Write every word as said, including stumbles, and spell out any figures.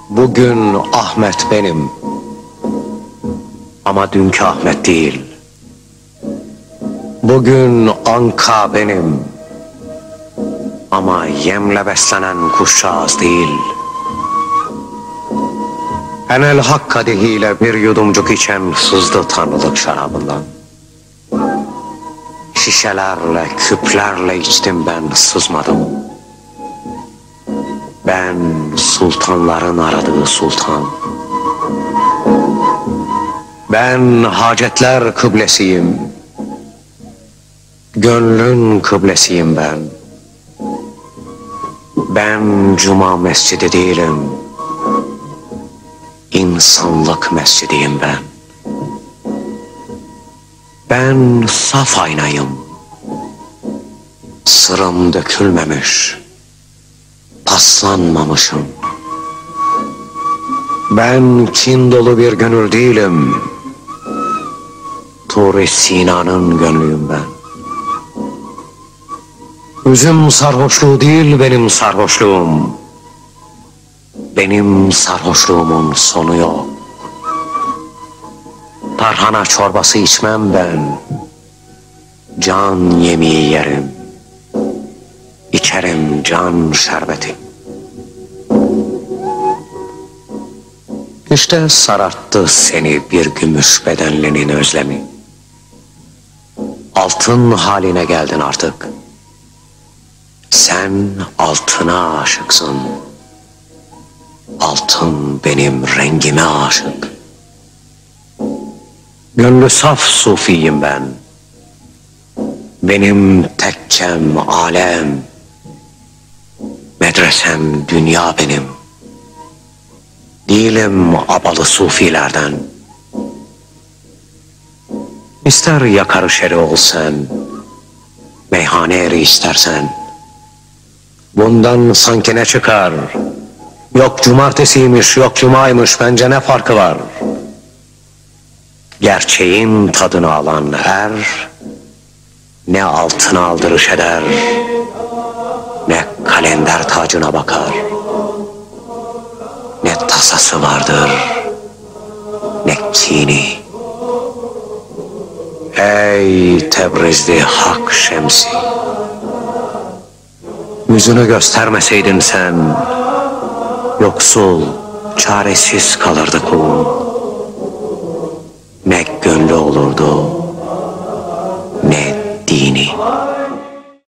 Bugün Ahmet benim, ama dünkü Ahmet değil. Bugün Anka benim, ama yemle beslenen kuşağız değil. Enel hak kadehiyle bir yudumcuk içen sızdı tanrılık şarabından. Şişelerle, küplerle içtim ben, sızmadım. Ben sultanların aradığı sultan. Ben hacetler kıblesiyim. Gönlün kıblesiyim ben. Ben cuma mescidi değilim. İnsanlık mescidiyim ben. Ben saf aynayım. Sırım dökülmemiş, paslanmamışım. Ben kin dolu bir gönül değilim. Tur-i Sina'nın gönlüyüm ben. Üzüm sarhoşluğu değil benim sarhoşluğum. Benim sarhoşluğumun sonu yok. Tarhana çorbası içmem ben. Can yemeği yerim. İçerim can şerbeti. İşte sararttı seni bir gümüş bedenlinin özlemi. Altın haline geldin artık. Sen altına aşıksın. Altın benim rengime aşık. Gönlü saf sufiyim ben. Benim tekkem alem. Medresem dünya benim. Değilim abalı sufilerden. İster yakarı şeri ol sen, meyhane eri istersen. Bundan sanki ne çıkar? Yok cumartesiymiş, yok cumaymış, bence ne farkı var? Gerçeğin tadını alan er, ne altına aldırış eder, ne kalender tacına bakar. Ne tasası vardır, ne kini. Ey Tebrizli hak şemsi! Yüzünü göstermeseydin sen, yoksul, çaresiz kalırdı kulun.